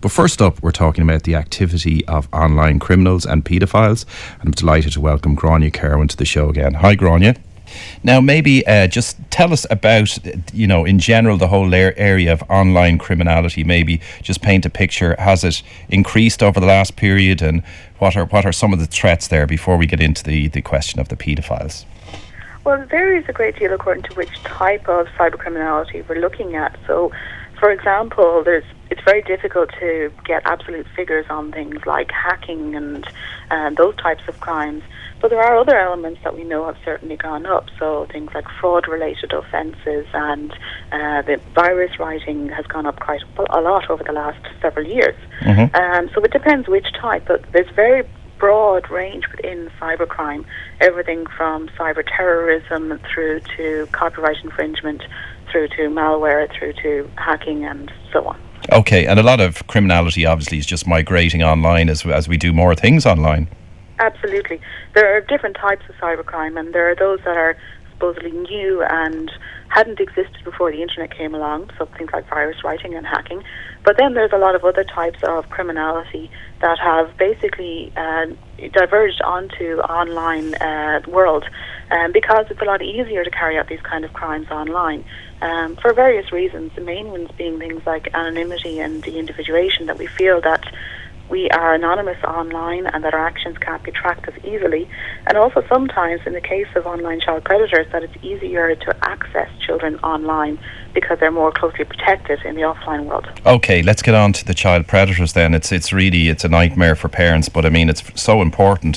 But first up, we're talking about the activity of online criminals and paedophiles. And I'm delighted to welcome Grania Kerwin to the show again. Hi, Grania. Now, maybe just tell us about, in general, the whole area of online criminality. Maybe just paint a picture. Has it increased over the last period, and what are some of the threats there before we get into the question of the paedophiles? Well, it varies a great deal according to which type of cybercriminality we're looking at. So, for example, it's very difficult to get absolute figures on things like hacking and those types of crimes. But there are other elements that we know have certainly gone up. So things like fraud-related offences and the virus writing has gone up quite a lot over the last several years. So it depends which type, but there's very broad range within cybercrime, everything from cyber terrorism through to copyright infringement, through to malware, through to hacking and so on. Okay, and a lot of criminality obviously is just migrating online as we do more things online. Absolutely. There are different types of cybercrime, and there are those that are supposedly new and hadn't existed before the internet came along, so things like virus writing and hacking. But then there's a lot of other types of criminality that have basically diverged onto online world, because it's a lot easier to carry out these kind of crimes online for various reasons. The main ones being things like anonymity and de-individuation, that we feel that we are anonymous online and that our actions can't be tracked as easily. And also sometimes, in the case of online child predators, that it's easier to access children online because they're more closely protected in the offline world. Okay, let's get on to the child predators then. It's a nightmare for parents, but I mean, it's so important.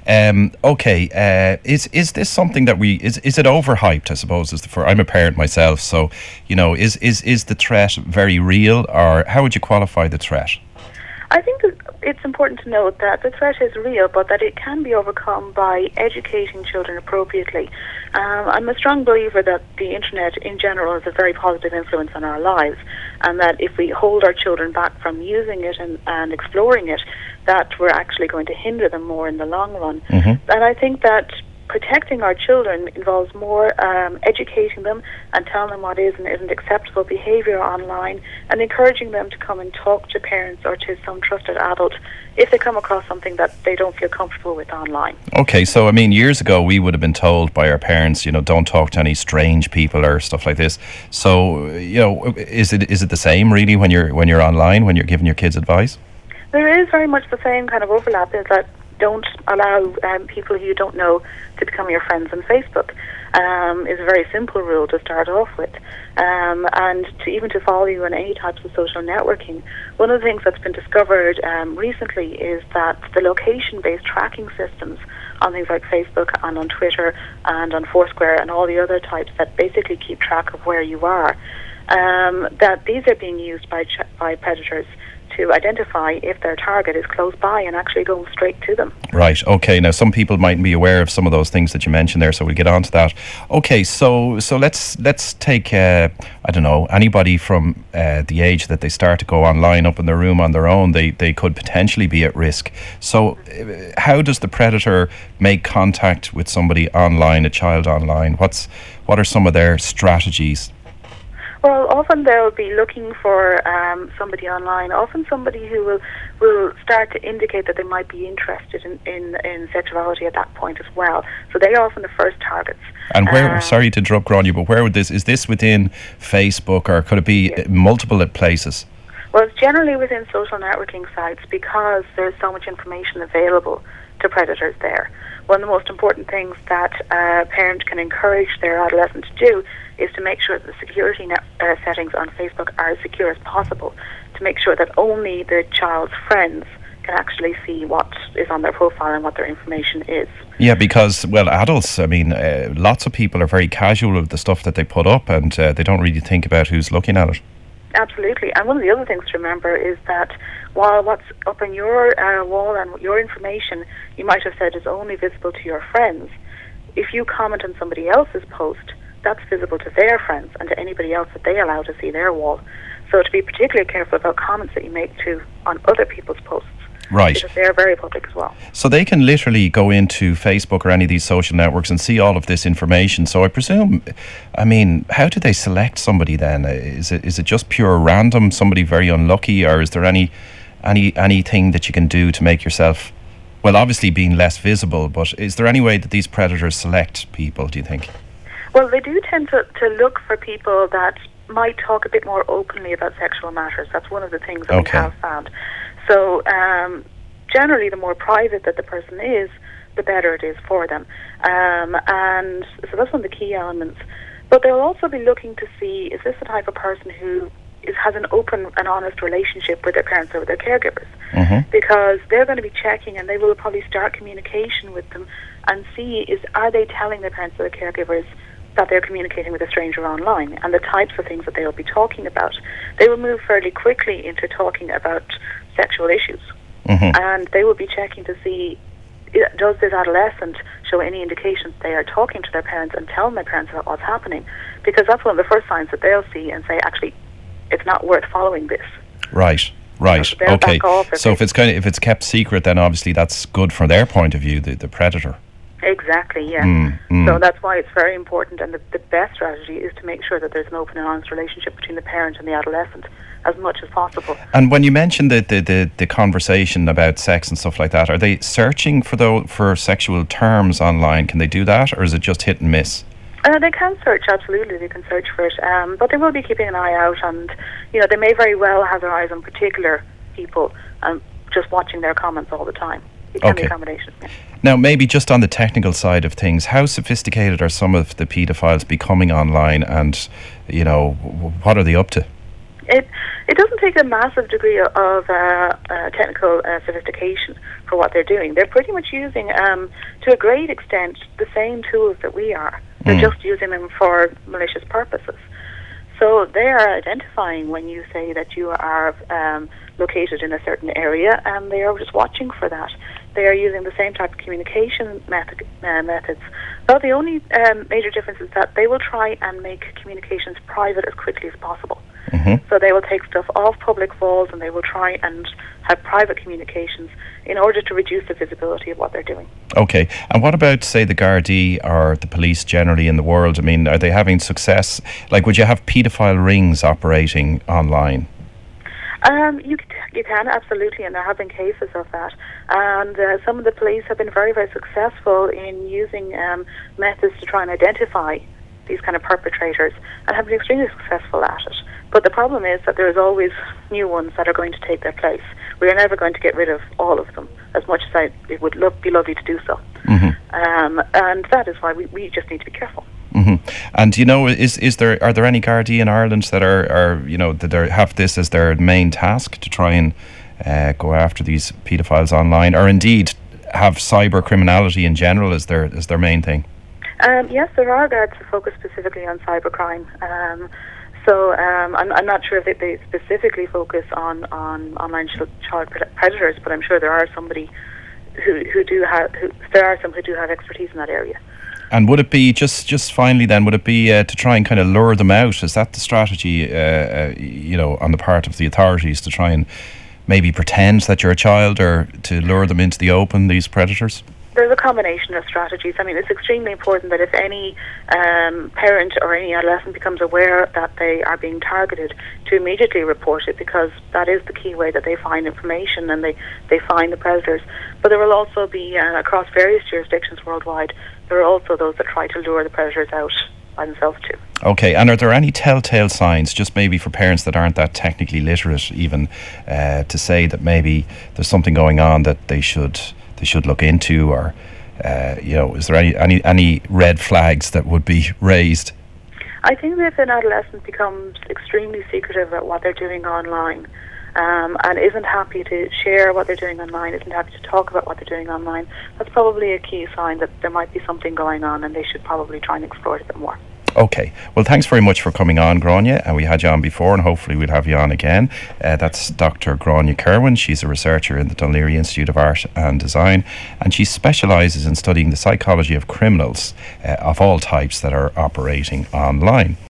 Is this something that is it overhyped, I suppose? I'm a parent myself, so, is the threat very real, or how would you qualify the threat? I think it's important to note that the threat is real, but that it can be overcome by educating children appropriately. I'm a strong believer that the internet in general is a very positive influence on our lives, and that if we hold our children back from using it and exploring it, that we're actually going to hinder them more in the long run. And I think that protecting our children involves more educating them and telling them what is and isn't acceptable behaviour online, and encouraging them to come and talk to parents or to some trusted adult if they come across something that they don't feel comfortable with online. Okay, so I mean, years ago we would have been told by our parents, don't talk to any strange people or stuff like this. So, is it the same really when you're online, when you're giving your kids advice? There is very much the same kind of overlap. Is that don't allow people who you don't know to become your friends on Facebook. Is a very simple rule to start off with. And to follow you on any types of social networking. One of the things that's been discovered recently is that the location-based tracking systems on things like Facebook and on Twitter and on Foursquare and all the other types that basically keep track of where you are, that these are being used by predators to identify if their target is close by and actually go straight to them. Right, okay. Now, some people mightn't be aware of some of those things that you mentioned there, so we'll get on to that. Okay, so let's take, anybody from the age that they start to go online up in their room on their own, they could potentially be at risk. So how does the predator make contact with somebody online, a child online? What are some of their strategies? Well, often they'll be looking for somebody online, often somebody who will start to indicate that they might be interested in sexuality at that point as well. So they are often the first targets. And where, sorry to interrupt, Grania, but where is this within Facebook, or could it be multiple places? Well, it's generally within social networking sites because there's so much information available to predators there. One of the most important things that a parent can encourage their adolescent to do is to make sure that the security settings on Facebook are as secure as possible, to make sure that only the child's friends can actually see what is on their profile and what their information is. Yeah, because, adults, lots of people are very casual with the stuff that they put up, and they don't really think about who's looking at it. Absolutely. And one of the other things to remember is that while what's up on your wall and your information you might have said is only visible to your friends, if you comment on somebody else's post, that's visible to their friends and to anybody else that they allow to see their wall. So to be particularly careful about comments that you make on other people's posts. Right. Because they are very public as well. So they can literally go into Facebook or any of these social networks and see all of this information. So I presume, I mean, how do they select somebody then? Is it just pure random, somebody very unlucky, or is there anything that you can do to make yourself, well, obviously being less visible, but is there any way that these predators select people, do you think? Well, they do tend to look for people that might talk a bit more openly about sexual matters. That's one of the things that we have found. So generally, the more private that the person is, the better it is for them. And so that's one of the key elements. But they'll also be looking to see, is this the type of person who has an open and honest relationship with their parents or with their caregivers? Because they're going to be checking, and they will probably start communication with them and see, are they telling their parents or their caregivers that they're communicating with a stranger online, and the types of things that they will be talking about. They will move fairly quickly into talking about sexual issues. And they will be checking to see, does this adolescent show any indications they are talking to their parents and telling their parents about what's happening? Because that's one of the first signs that they'll see and say, actually, it's not worth following this. Right. Okay. So if it's kept secret, then obviously that's good from their point of view, the predator. Exactly, yeah. So that's why it's very important, and the best strategy is to make sure that there's an open and honest relationship between the parent and the adolescent as much as possible. And when you mentioned the conversation about sex and stuff like that, are they searching for sexual terms online? Can they do that, or is it just hit and miss? They can search, absolutely. They can search for it, but they will be keeping an eye out, and they may very well have their eyes on particular people and just watching their comments all the time. It can be a combination. Yeah. Now, maybe just on the technical side of things, how sophisticated are some of the paedophiles becoming online, and what are they up to? It doesn't take a massive degree of technical sophistication for what they're doing. They're pretty much using, to a great extent, the same tools that we are. They're just using them for malicious purposes. So they are identifying when you say that you are located in a certain area, and they are just watching for that. They are using the same type of communication methods. Well, the only major difference is that they will try and make communications private as quickly as possible. So they will take stuff off public vaults, and they will try and have private communications in order to reduce the visibility of what they're doing. Okay. And what about, say, the Gardaí or the police generally in the world? I mean, are they having success? Like, would you have paedophile rings operating online? You can, absolutely, and there have been cases of that. And some of the police have been very, very successful in using methods to try and identify these kind of perpetrators, and have been extremely successful at it. But the problem is that there's always new ones that are going to take their place. We are never going to get rid of all of them, as much as it would be lovely to do so. And that is why we just need to be careful. And are there any Gardaí in Ireland that are have this as their main task to try and go after these paedophiles online, or indeed have cyber criminality in general as their main thing? Yes, there are guards who focus specifically on cybercrime. So I'm not sure if they specifically focus on online child predators, but I'm sure there are some who do have expertise in that area. And would it be just finally then? Would it be to try and kind of lure them out? Is that the strategy, on the part of the authorities, to try and maybe pretend that you're a child, or to lure them into the open, these predators? There's a combination of strategies. I mean, it's extremely important that if any parent or any adolescent becomes aware that they are being targeted, to immediately report it, because that is the key way that they find information and they find the predators. But there will also be, across various jurisdictions worldwide, there are also those that try to lure the predators out by themselves too. Okay, and are there any telltale signs, just maybe for parents that aren't that technically literate even, to say that maybe there's something going on that they should look into, or is there any red flags that would be raised? I think that if an adolescent becomes extremely secretive about what they're doing online, and isn't happy to share what they're doing online, isn't happy to talk about what they're doing online, that's probably a key sign that there might be something going on, and they should probably try and explore it a bit more. Okay. Well, thanks very much for coming on, Gráinne. And we had you on before, and hopefully we'll have you on again. That's Dr. Gráinne Kerwin. She's a researcher in the Dún Laoghaire Institute of Art and Design, and she specialises in studying the psychology of criminals of all types that are operating online.